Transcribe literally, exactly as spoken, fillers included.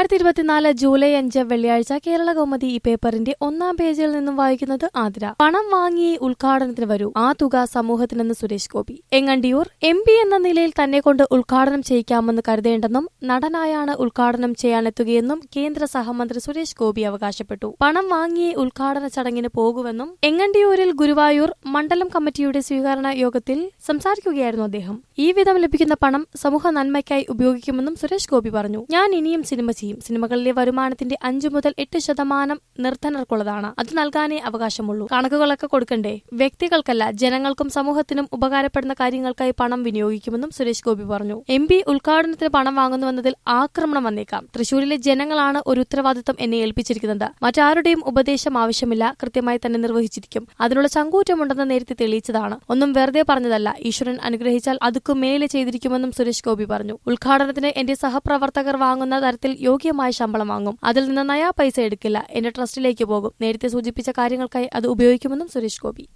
രണ്ടായിരത്തി ഇരുപത്തിനാല് ജൂലൈ അഞ്ച് വെള്ളിയാഴ്ച കേരള കൗമുദി ഈ പേപ്പറിന്റെ ഒന്നാം പേജിൽ നിന്നും വായിക്കുന്നത് ആതിര. പണം വാങ്ങി ഉദ്ഘാടനത്തിന് വരൂ, ആ തുക സമൂഹത്തിനെന്ന് സുരേഷ് ഗോപി. എങ്ങണ്ടിയൂർ എം പി എന്ന നിലയിൽ തന്നെ കൊണ്ട് ഉദ്ഘാടനം ചെയ്യിക്കാമെന്ന് കരുതേണ്ടെന്നും നടനായാണ് ഉദ്ഘാടനം ചെയ്യാനെത്തുകയെന്നും കേന്ദ്ര സഹമന്ത്രി സുരേഷ് ഗോപി അവകാശപ്പെട്ടു. പണം വാങ്ങിയേ ഉദ്ഘാടന ചടങ്ങിന് പോകുമെന്നും എങ്ങണ്ടിയൂരിൽ ഗുരുവായൂർ മണ്ഡലം കമ്മിറ്റിയുടെ സ്വീകരണ യോഗത്തിൽ സംസാരിക്കുകയായിരുന്നു അദ്ദേഹം. ഈ വിധം ലഭിക്കുന്ന പണം സമൂഹ നന്മയ്ക്കായി ഉപയോഗിക്കുമെന്നും സുരേഷ് ഗോപി പറഞ്ഞു. ഞാൻ ഇനിയും സിനിമ ചെയ്യും. സിനിമകളിലെ വരുമാനത്തിന്റെ അഞ്ചു മുതൽ എട്ട് ശതമാനം നിർധനർക്കുള്ളതാണ്. അത് നൽകാനേ അവകാശമുള്ളൂ. കണക്കുകളൊക്കെ കൊടുക്കണ്ടേ? വ്യക്തികൾക്കല്ല, ജനങ്ങൾക്കും സമൂഹത്തിനും ഉപകാരപ്പെടുന്ന കാര്യങ്ങൾക്കായി പണം വിനിയോഗിക്കുമെന്നും സുരേഷ് ഗോപി പറഞ്ഞു. എം പി ഉദ്ഘാടനത്തിന് പണം വാങ്ങുന്നുവെന്നതിൽ ആക്രമണം വന്നേക്കാം. തൃശൂരിലെ ജനങ്ങളാണ് ഒരു ഉത്തരവാദിത്തം എന്നെ ഏൽപ്പിച്ചിരിക്കുന്നത്. മറ്റാരുടെയും ഉപദേശം ആവശ്യമില്ല. കൃത്യമായി തന്നെ നിർവഹിച്ചിരിക്കും. അതിനുള്ള ചങ്കൂറ്റമുണ്ടെന്ന് നേരത്തെ തെളിയിച്ചതാണ്. ഒന്നും വെറുതെ പറഞ്ഞതല്ല. ഈശ്വരൻ അനുഗ്രഹിച്ചാൽ അതുക്കും മേലെ ചെയ്തിരിക്കുമെന്നും സുരേഷ് ഗോപി പറഞ്ഞു. ഉദ്ഘാടനത്തിന് എന്റെ സഹപ്രവർത്തകർ വാങ്ങുന്ന തരത്തിൽ യോഗ്യമായ ശമ്പളം വാങ്ങും. അതിൽ നിന്ന് നയാ പൈസ എടുക്കില്ല. എന്റെ ട്രസ്റ്റിലേക്ക് പോകും. നേരത്തെ സൂചിപ്പിച്ച കാര്യങ്ങൾക്കായി അത് ഉപയോഗിക്കുമെന്നും സുരേഷ് ഗോപി